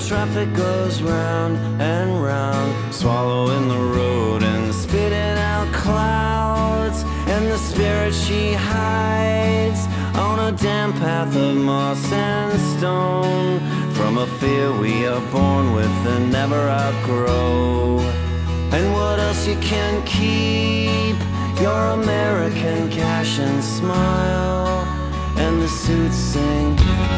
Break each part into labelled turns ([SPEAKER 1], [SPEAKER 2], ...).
[SPEAKER 1] traffic goes round and round, swallowing the road and spitting out clouds. And the spirit she hides on a damp path of moss and stone, from a fear we are born with and never outgrow. And what else you can keep? Your American cash and smile. And the suits sing,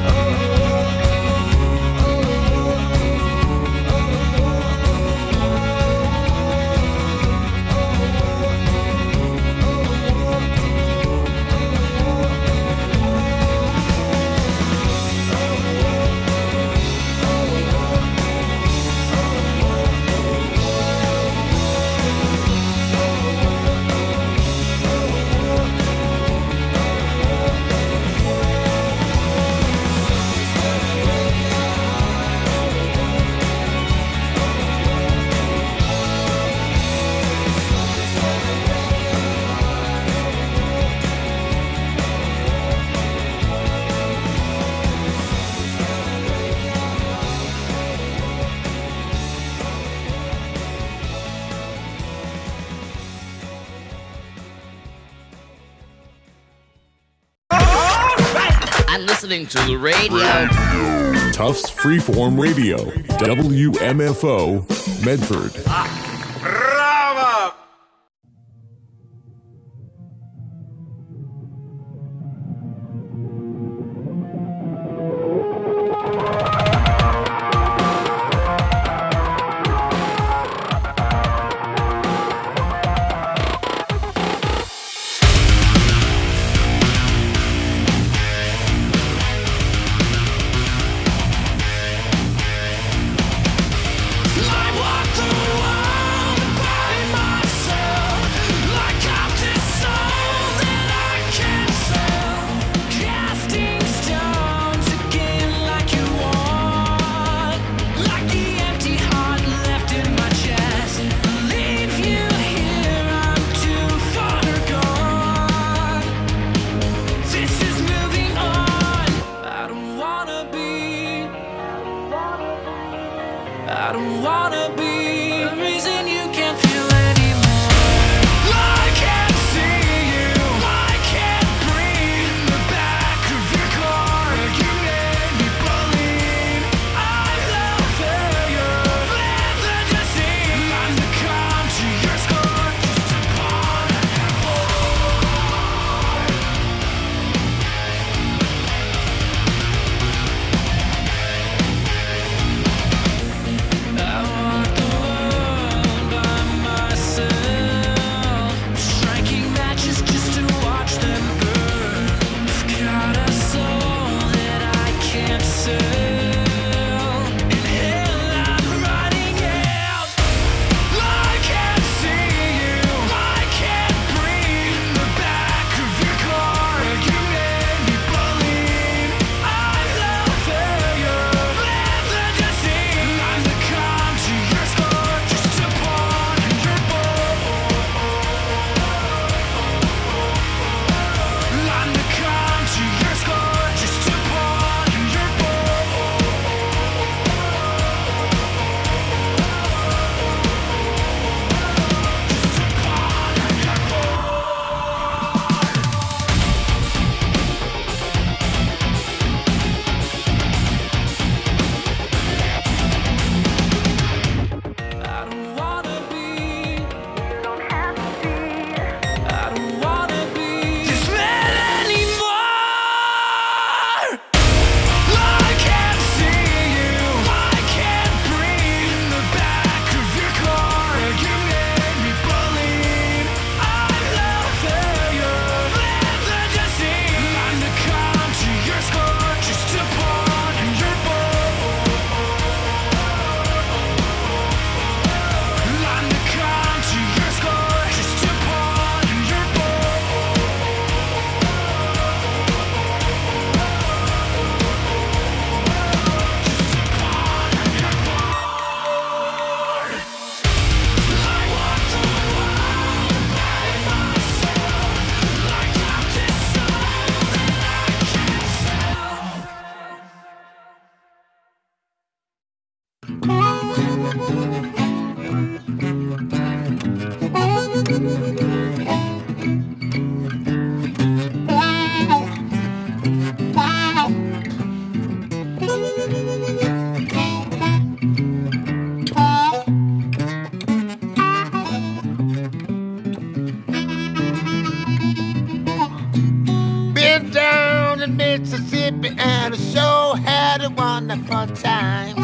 [SPEAKER 2] listening to the radio.
[SPEAKER 3] Tufts Freeform Radio, WMFO, Medford.
[SPEAKER 4] Bravo!
[SPEAKER 5] I walk the world. Mississippi, and I sure had a wonderful time.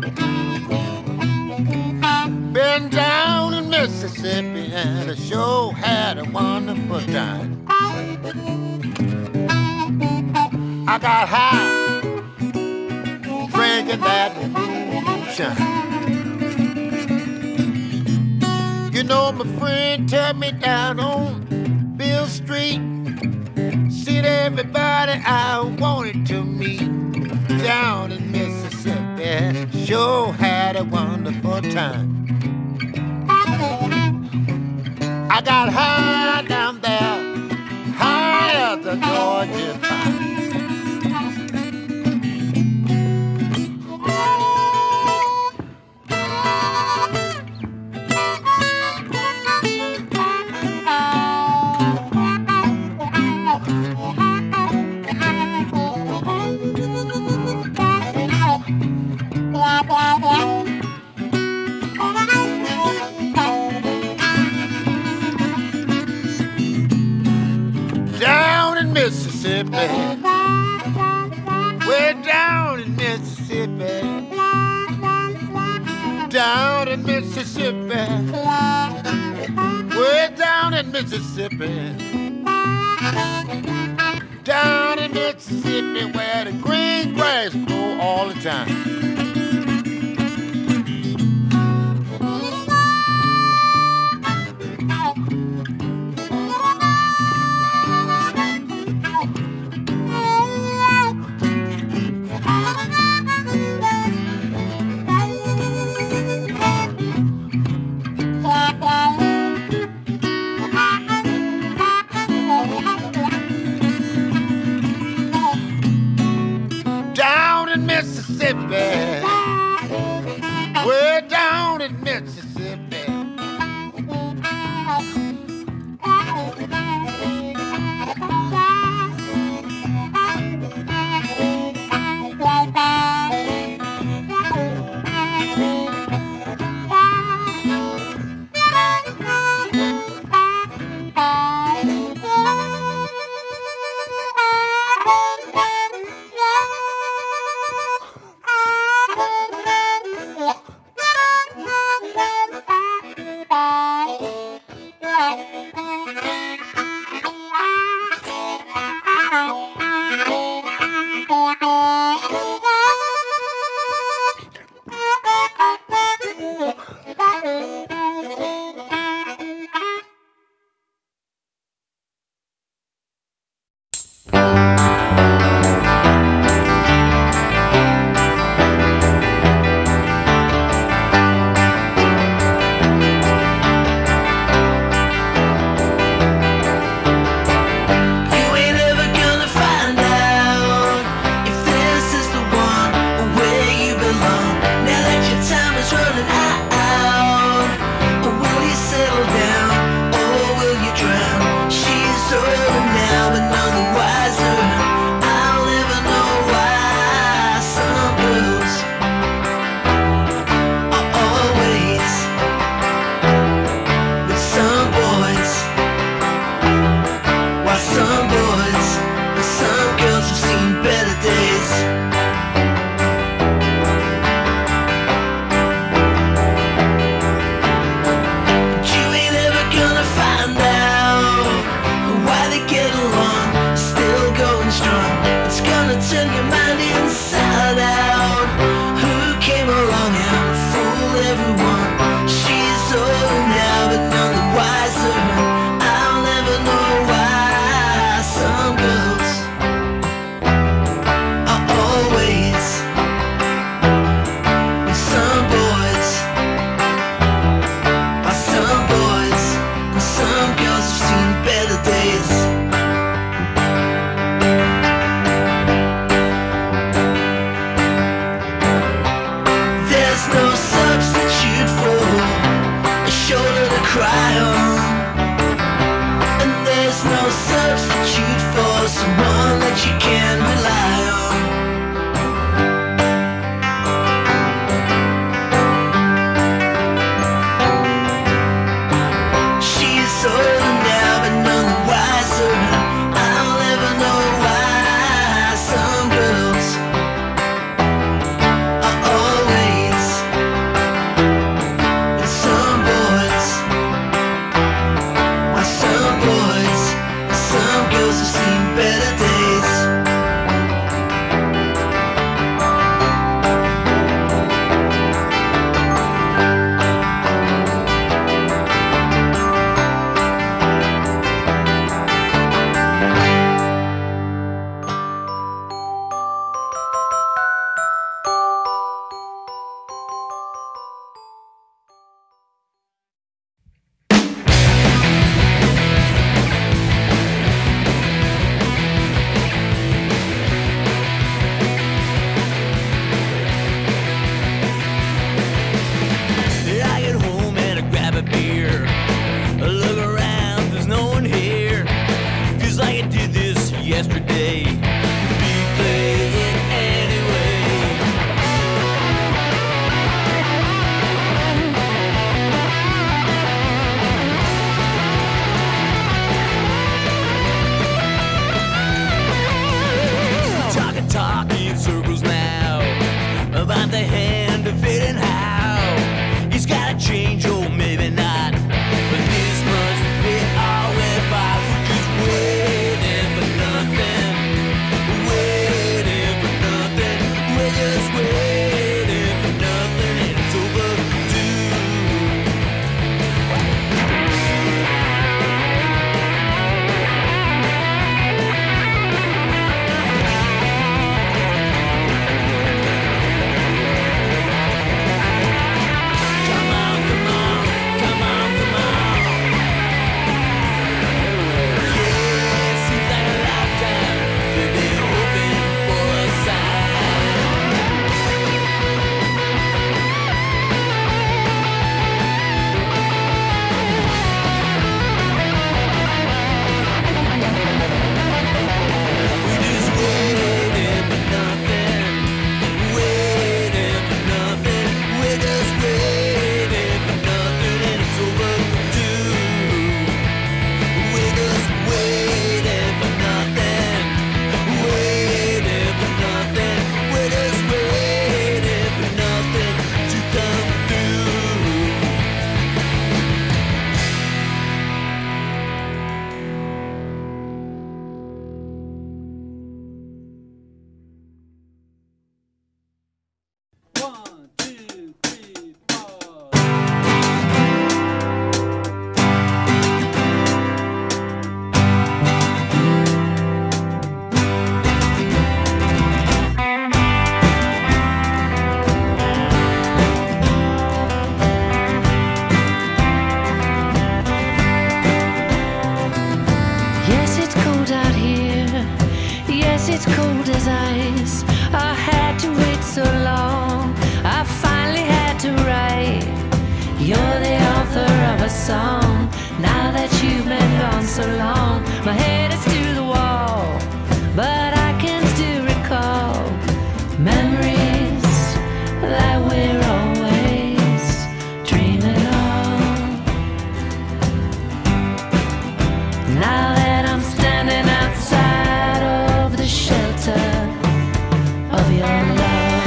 [SPEAKER 5] Been down in Mississippi, and I sure had a wonderful time. I got high, drinking that moonshine. You know, my friend took me down on Bill Street. Seen everybody I wanted to meet down in Mississippi. Sure had a wonderful time. I got high down there, high as the Georgia pine. Down in Mississippi, way down in Mississippi, down in Mississippi, way down in Mississippi, down in Mississippi, where the green grass grow all the time. Down in Mississippi,
[SPEAKER 1] yesterday. Replay it anyway. Talk in circles now about the hand of it and how he's gotta change, or maybe not. But this must be all we're about. We're just waiting for nothing, waiting for nothing. We're just waiting for nothing, and it's overdue.
[SPEAKER 6] It's cold as ice. I had to wait so long. I finally had to write. You're the author of a song. Now that you've been gone so long, my head is to the wall, but I can still recall memories that we're always dreaming of. Now that I'm standing outside of the shelter of your love,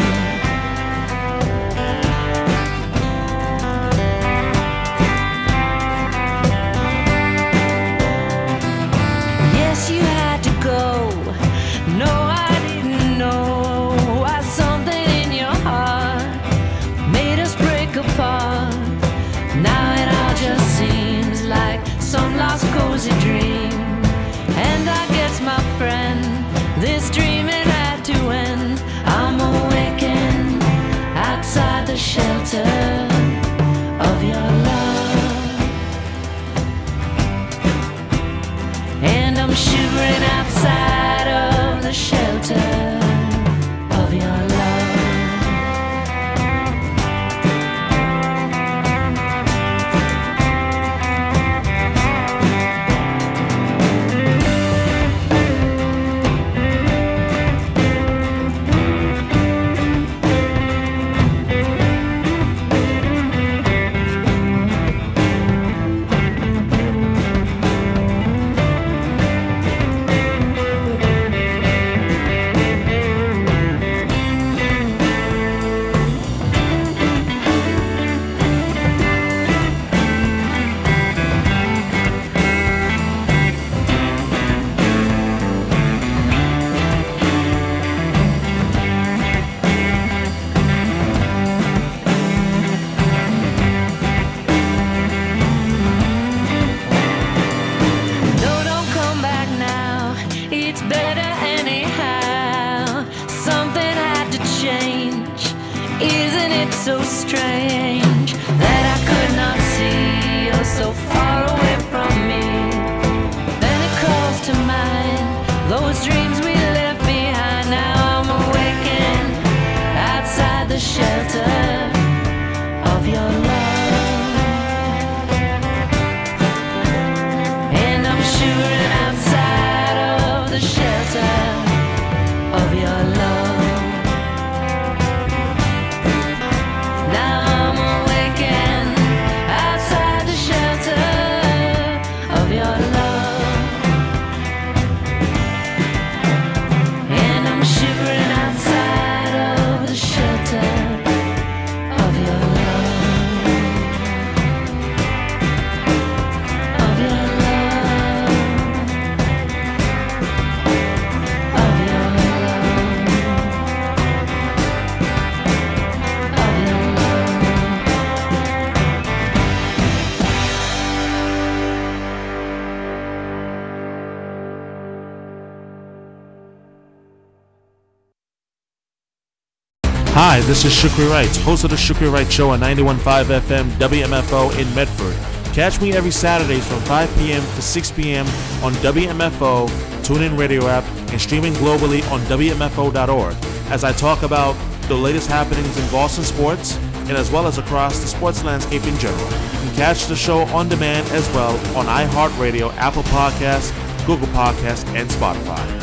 [SPEAKER 6] yes, you had to go. No, I didn't know why something in your heart made us break apart. Now it all just seems like some lost cozy dream. And I guess, my friend, this dream it had to end. I'm awakened outside the shelter of your love, and I'm shivering outside of the shelter of your love. It's better anyhow. Something had to change. Isn't it so strange that I could not see you're so far away from me? Then it calls to mind those dreams we left behind. Now I'm awakened outside the shelter of your love, and I'm shivering outside of the shelter
[SPEAKER 7] Hi, this is Shukri Wright, host of the Shukri Wright Show on 91.5 FM WMFO in Medford. Catch me every Saturdays from 5 p.m. to 6 p.m. on WMFO, TuneIn Radio app, and streaming globally on WMFO.org as I talk about the latest happenings in Boston sports and as well as across the sports landscape in general. You can catch the show on demand as well on iHeartRadio, Apple Podcasts, Google Podcasts, and Spotify.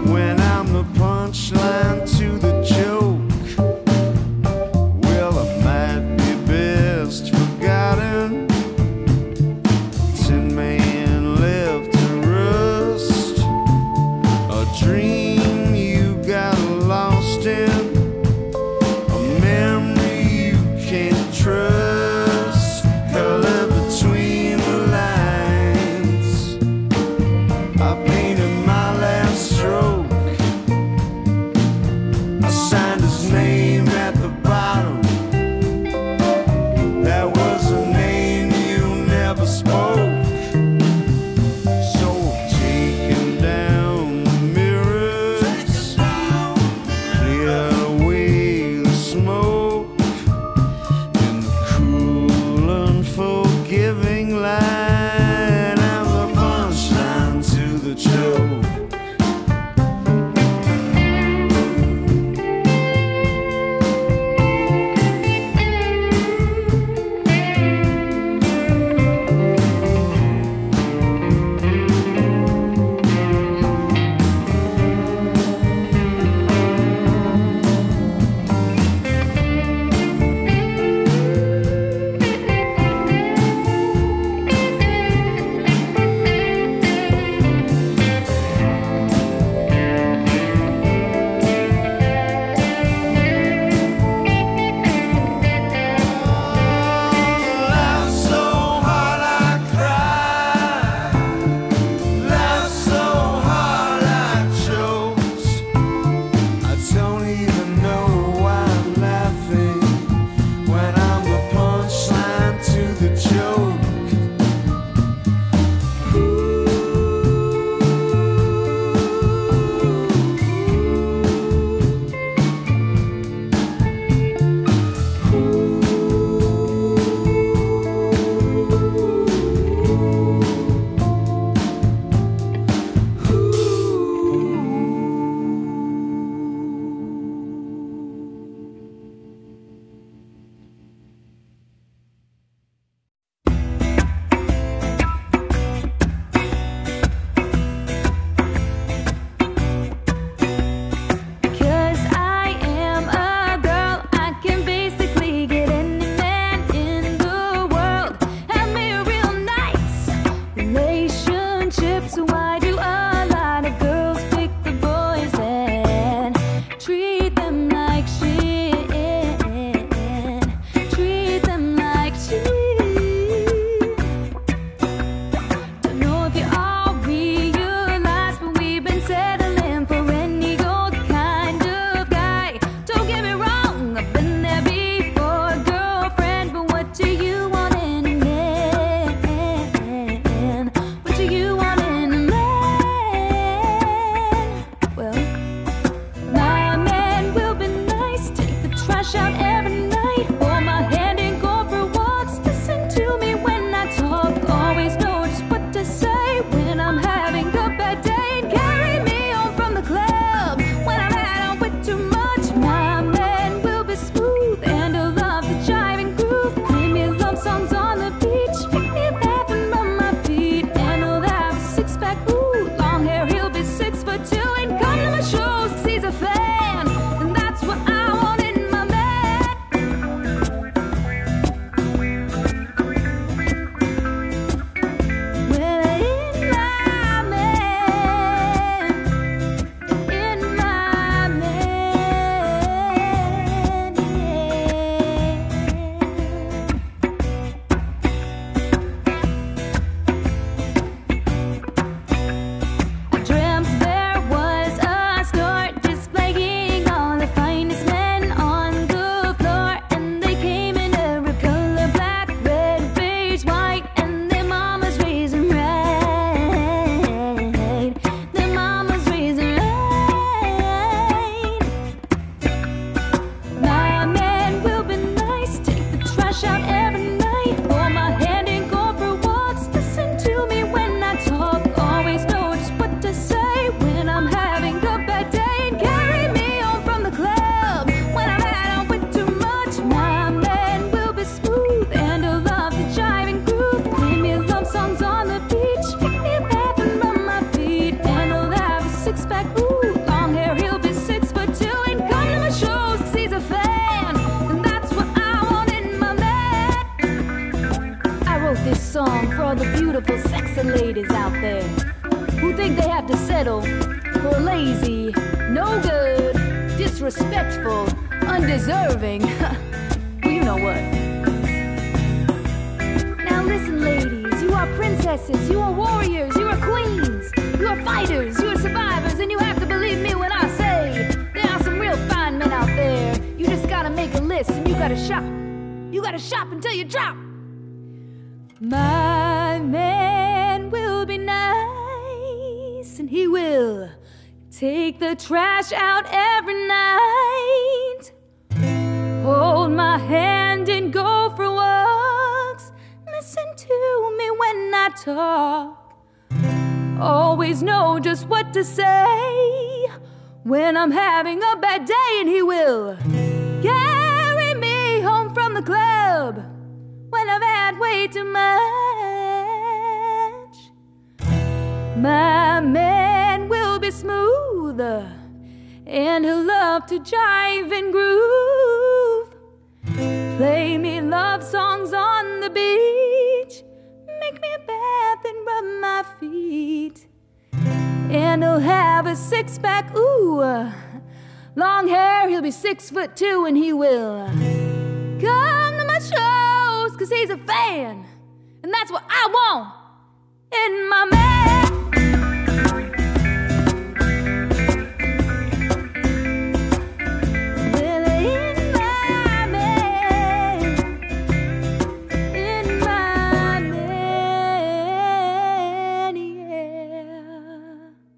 [SPEAKER 8] Punchline to the joke. Well,
[SPEAKER 6] trash out every night. Hold my hand and go for walks. Listen to me when I talk. Always know just what to say when I'm having a bad day. And carry me home from the club when I've had out with too much. My man will be smooth and he'll love to jive and groove. Play me love songs on the beach. Pick me up and run my feet. And he'll have a six-pack, ooh, long hair. He'll be 6'2" and come to my shows 'cause he's a fan. And that's what I want in my man. Well, in my man, in my man, I dreamt there was a store displaying all the finest men on the floor, and they came in every color: black, red, beige, white, and their mamas raising right. Their mamas raising right. My man will be nice, take the trash out every night. Hold my hand and go for walks. Listen to me when I talk. Always know just what to say when I'm having a bad day. And carry me home from the club when I've had out with too much. My man will be smooth and he'll love to jive and groove. Play me love songs on the beach. Pick me up and run my feet. And he'll have a six-pack, ooh, long hair. He'll be 6'2" and come to my shows 'cause he's a fan. And that's what I want in my man. I wrote this song for all the beautiful, sexy ladies out there who think they have to settle for lazy, no good, disrespectful, undeserving. Well, you know what? Now listen, ladies, you are princesses, you are warriors, you are queens, you are fighters, you are survivors, and you have to believe me when I say there are some real fine men out there. You just gotta make a list and you gotta shop. You gotta shop until you drop. My man will be nice and he will take the trash out every night. Hold my hand and go for walks. Listen to me when I talk. Always know just what to say when I'm having a bad day, and he will carry me home from the club when I've had way too much. My man will be smooth and he'll love to jive and groove. Play me love songs on the beach. Make me a bath and rub my feet. And he'll have a six-pack, ooh, long hair. He'll be 6'2" and he will come to my shows 'cause he's a fan. And that's what I want in my man. Well, in my man, in my man, yeah.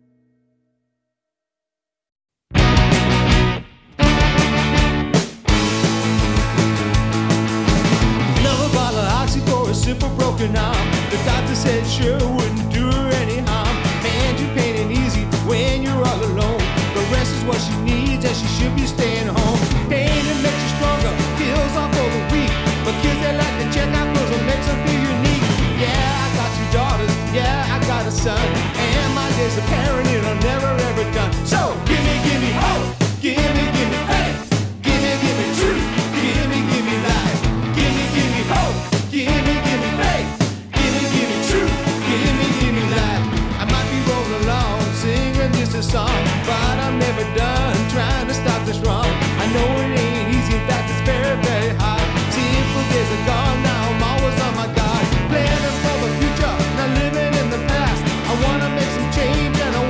[SPEAKER 8] Another bottle of oxy for a simple broken arm. The doctor said sure wouldn't do her any harm. And you pain ain't easy when you're all alone. The rest is what she needs and she should be staying home. Pain it makes you stronger, heals off for the weak. But kids they like to check out clothes and makes them feel unique. Yeah, I got 2 daughters, yeah, I got a son. And my days of parenting are never ever done. So give me hope, give me faith. Give me truth, give me life. Give me hope, give me faith. Give me truth, give me life. I might be rolling along, singing just a song, but I'm never done trying to stop this wrong. I know it ain't easy, in fact it's very, very hard. Simple days are gone, now I'm always on my guard. Planning for the future, not living in the past. I wanna make some change and I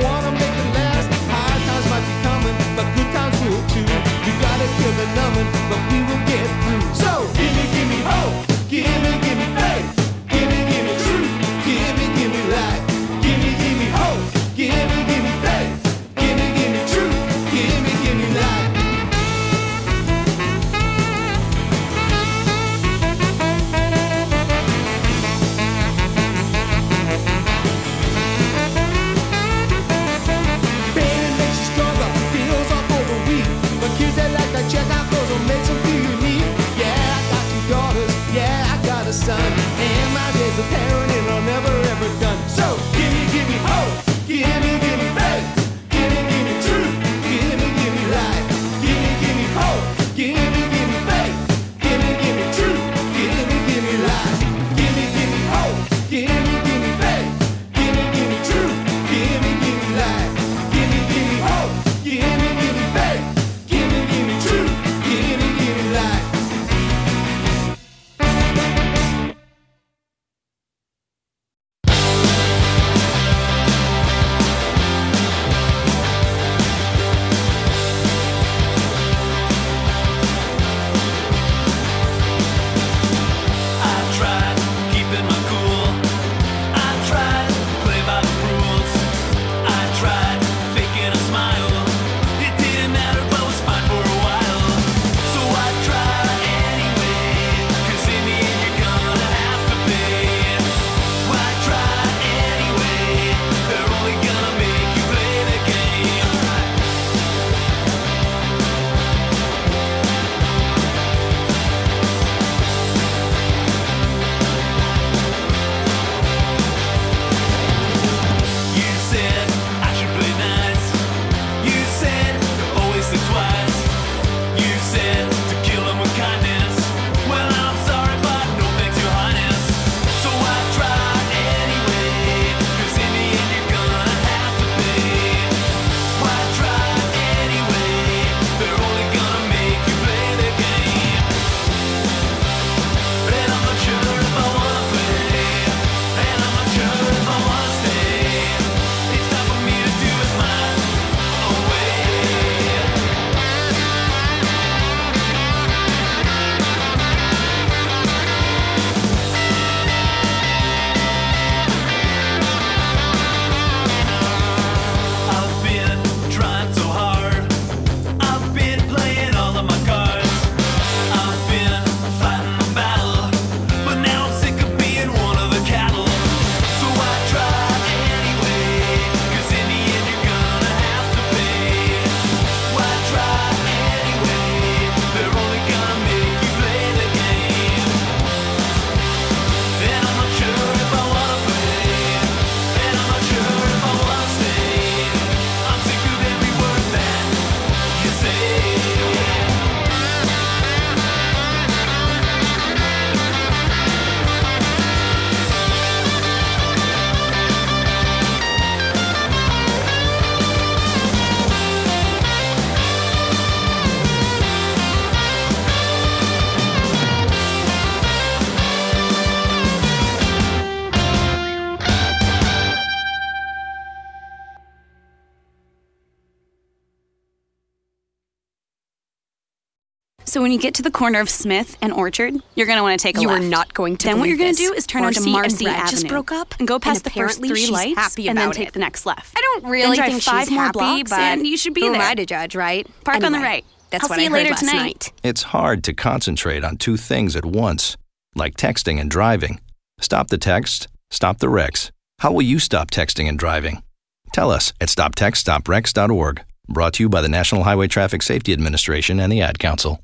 [SPEAKER 9] So when you get to the corner of Smith and Orchard, you're going to want to take a left.
[SPEAKER 10] You are not going to
[SPEAKER 9] Then what you're
[SPEAKER 10] going
[SPEAKER 9] to do is turn onto Marcy
[SPEAKER 10] and Brad
[SPEAKER 9] Avenue.
[SPEAKER 10] just broke up
[SPEAKER 9] and go past the first
[SPEAKER 10] apparently
[SPEAKER 9] 3
[SPEAKER 10] she's
[SPEAKER 9] lights
[SPEAKER 10] happy
[SPEAKER 9] and then
[SPEAKER 10] about
[SPEAKER 9] take
[SPEAKER 10] it.
[SPEAKER 9] the next left.
[SPEAKER 10] I don't really
[SPEAKER 9] then drive
[SPEAKER 10] think
[SPEAKER 9] 5
[SPEAKER 10] she's
[SPEAKER 9] more
[SPEAKER 10] happy,
[SPEAKER 9] blocks
[SPEAKER 10] but
[SPEAKER 9] and you should be
[SPEAKER 10] who
[SPEAKER 9] there.
[SPEAKER 10] am I to judge, right?
[SPEAKER 9] Park on the
[SPEAKER 10] Anyway,
[SPEAKER 9] right.
[SPEAKER 10] That's
[SPEAKER 9] I'll
[SPEAKER 10] what
[SPEAKER 9] see
[SPEAKER 10] I
[SPEAKER 9] you
[SPEAKER 10] heard
[SPEAKER 9] later
[SPEAKER 10] last
[SPEAKER 9] tonight.
[SPEAKER 10] night.
[SPEAKER 11] It's hard to concentrate on 2 things at once, like texting and driving. Stop the text, stop the wrecks. How will you stop texting and driving? Tell us at stoptextstopwrecks.org. Brought to you by the National Highway Traffic Safety Administration and the Ad Council.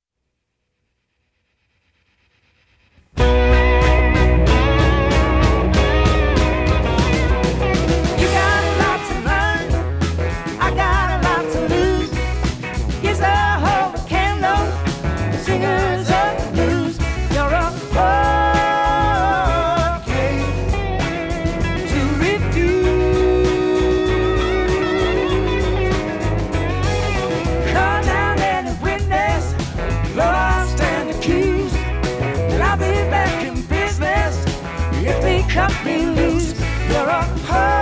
[SPEAKER 8] Cut me loose, you're a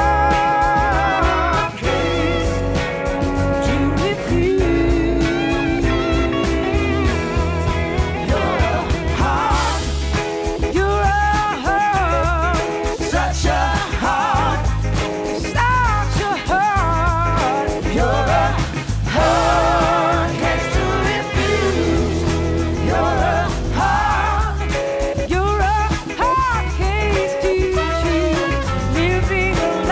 [SPEAKER 8] hard case to refuse. You're a heart, such a heart, you're a hard case to refuse. You're a hard case to living alone.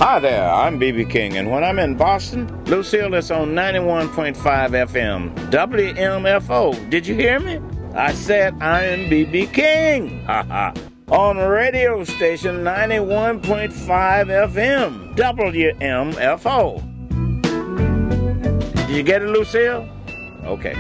[SPEAKER 10] Hi there, I'm B.B. King, and when I'm in Boston, Lucille is on 91.5 FM, WMFO. Did you hear me? I said I am B.B. King. On radio station 91.5 FM, WMFO. Did you get it, Lucille? Okay.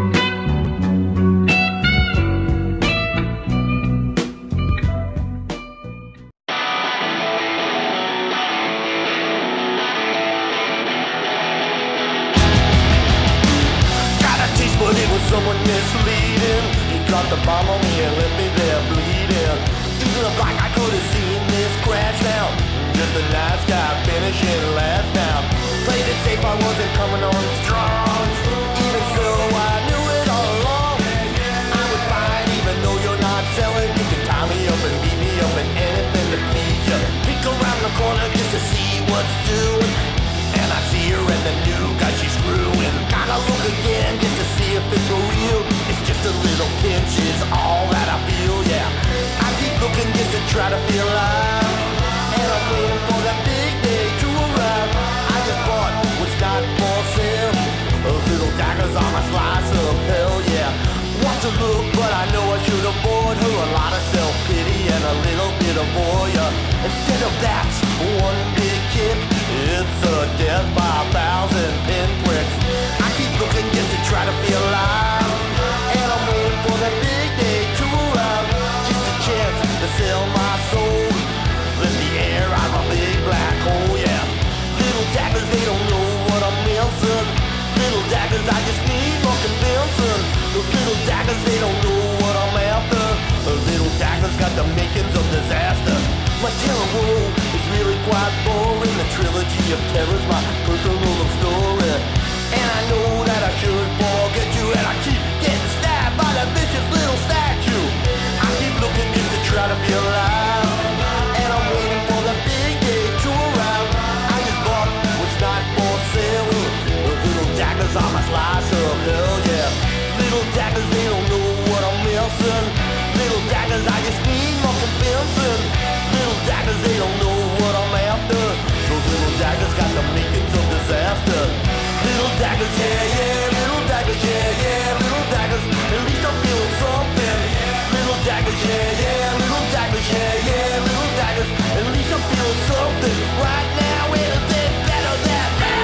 [SPEAKER 12] But it was someone misleading. He dropped the bomb on me and left me there bleeding. It looked like I could have seen this crash now. Just a nice guy finishing last now. Played it safe, I wasn't coming on strong. Even so, I knew it all along. I would buy it even though you're not selling. You can tie me up and beat me up and anything to please you. Peek around the corner just to see what's doing. And I see her and the new guy she's screwing. Gotta look again just to see if it's for real. It's just a little pinch is all that I feel, yeah. I keep looking just to try to feel alive. And I'm waiting for that big day to arrive. I just bought what's not for sale. Little daggers on my slice of hell, yeah. Want to look, but I know I should avoid her. A lot of self-pity and a little bit of voyeur. Instead of that, one big kick. It's a death by 1,000 pinpricks. I keep looking just to try to feel alive. And I'm waiting for that big day to arrive. Just a chance to sell my soul. Let the air out of a big black hole, yeah. Little daggers, they don't know what I'm missing. Little daggers, I just need more convincing. Those little daggers, they don't know what I'm after. Those little daggers got the makings of disaster. My terror world is really quite boring. The trilogy of terror's my personal love story. And I know that I should forget you. And I keep getting stabbed by that vicious little statue. I keep looking just to try to feel alive. And I'm waiting for the big day to arrive. I just bought what's not for sale. Those little daggers on my slice of hell, yeah. Little daggers, they don't know what I'm missing. Little daggers, I just need more convincing. Little daggers, they don't know what I'm after. Those little daggers got the makings of disaster. Little daggers, yeah, yeah. Little daggers, yeah, yeah. Little daggers, at least I'm feeling something. Little daggers, yeah, yeah. Little daggers, yeah, yeah. Little daggers, at least I'm feeling something. Right now, anything better than that.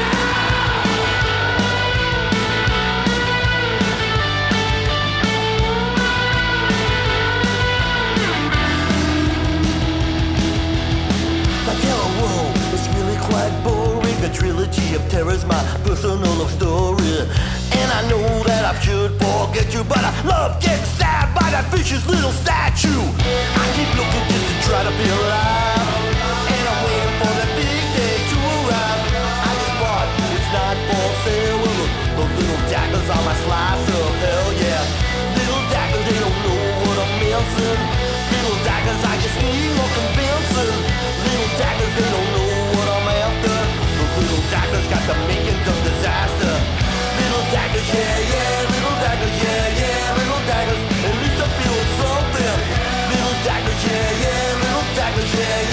[SPEAKER 12] My terror world is really quite boring. The trilogy of terror's my personal love story. And I know that I should forget you, but I love getting stabbed by that vicious little statue. I keep looking just to try to feel alive. And I'm waiting for that big day to arrive. I just bought it's not for sale. Those little daggers on my slice of hell, yeah. Little daggers, they don't know what I'm missing. Little daggers, I just need more convincing. Little daggers, they don't know what I'm after. Those little daggers got the makings of disaster. Little daggers, yeah, yeah. Little daggers, yeah, yeah. Little daggers, at least I'm feeling something. Little daggers, yeah, yeah. Little daggers, yeah, yeah.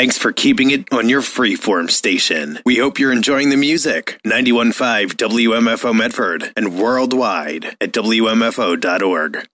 [SPEAKER 13] Thanks for keeping it on your freeform station. We hope you're enjoying the music. 91.5 WMFO Medford and worldwide at WMFO.org.